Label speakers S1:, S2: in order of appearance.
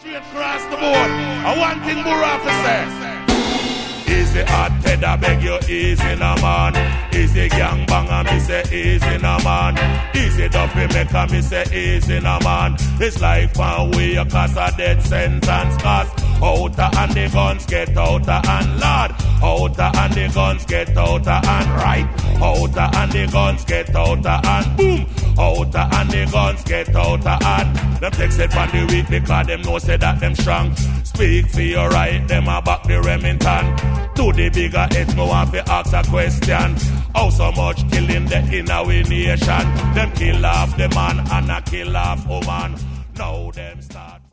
S1: Across the board, I want thing more officer. Easy hot head, I beg you, easy no man. Easy gang banger, me say easy no man. Easy dumpy maker, me say easy no man. It's like one way you cause a death sentence. Cause outer and the guns get outer and lord. Outer and the guns get outer and right. Outer and the guns get outer and boom. Outer and the guns get outer and them takes it from the weak because them know say that them strong. Speak for your right, them about the Remington. To the bigger head, me want to ask a question. How so much killing the inner we nation? Them kill off the man and a kill off woman. Now them start.